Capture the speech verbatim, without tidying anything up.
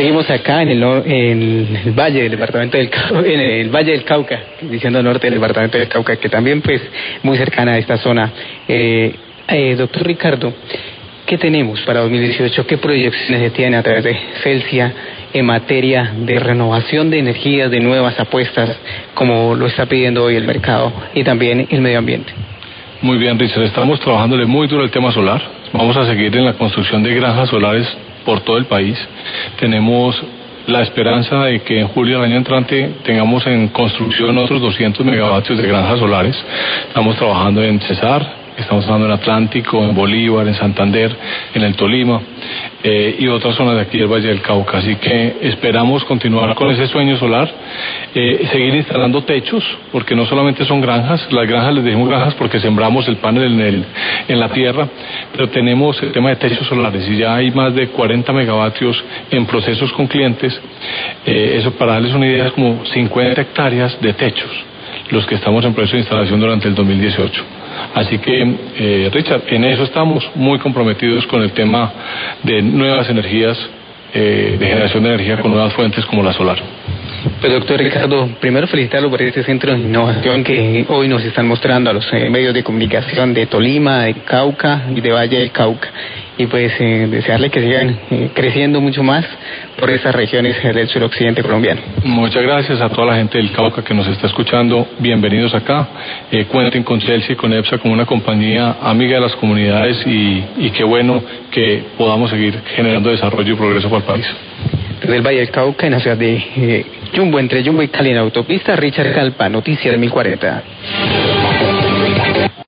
Seguimos acá en el, en el valle del departamento del Cauca, en el valle del Cauca, diciendo norte del departamento del Cauca, que también pues muy cercana a esta zona. Eh, eh, doctor Ricardo, ¿qué tenemos para dos mil dieciocho? ¿Qué proyecciones se tienen a través de Celsia en materia de renovación de energías, de nuevas apuestas, como lo está pidiendo hoy el mercado y también el medio ambiente? Muy bien, Richard, estamos trabajándole muy duro el tema solar. Vamos a seguir en la construcción de granjas solares por todo el país. Tenemos la esperanza de que en julio del año entrante tengamos en construcción otros doscientos megavatios de granjas solares. Estamos trabajando en Cesar, estamos trabajando en Atlántico, en Bolívar, en Santander, en el Tolima eh, y otras zonas de aquí del Valle del Cauca. Así que esperamos continuar con ese sueño solar, eh, seguir instalando techos, porque no solamente son granjas, las granjas les decimos granjas porque sembramos el panel en, el, en la tierra, pero tenemos el tema de techos solares y ya hay más de cuarenta megavatios en procesos con clientes. Eh, eso, para darles una idea, es como cincuenta hectáreas de techos los que estamos en proceso de instalación durante el dos mil dieciocho. Así que, eh, Richard, en eso estamos muy comprometidos con el tema de nuevas energías, eh, de generación de energía con nuevas fuentes como la solar. Pues doctor Ricardo, primero felicitarlo por este centro de innovación que hoy nos están mostrando a los eh, medios de comunicación de Tolima, de Cauca y de Valle del Cauca. Y pues eh, desearle que sigan eh, creciendo mucho más por esas regiones del suroccidente colombiano. Muchas gracias a toda la gente del Cauca que nos está escuchando. Bienvenidos acá. Eh, cuenten con Celsia y con EPSA como una compañía amiga de las comunidades y, y qué bueno que podamos seguir generando desarrollo y progreso para el país. Desde el Valle del Cauca, en la ciudad de eh, Yumbo, entre Yumbo y Cali, en autopista, Richard Calpa, Noticias mil cuarenta.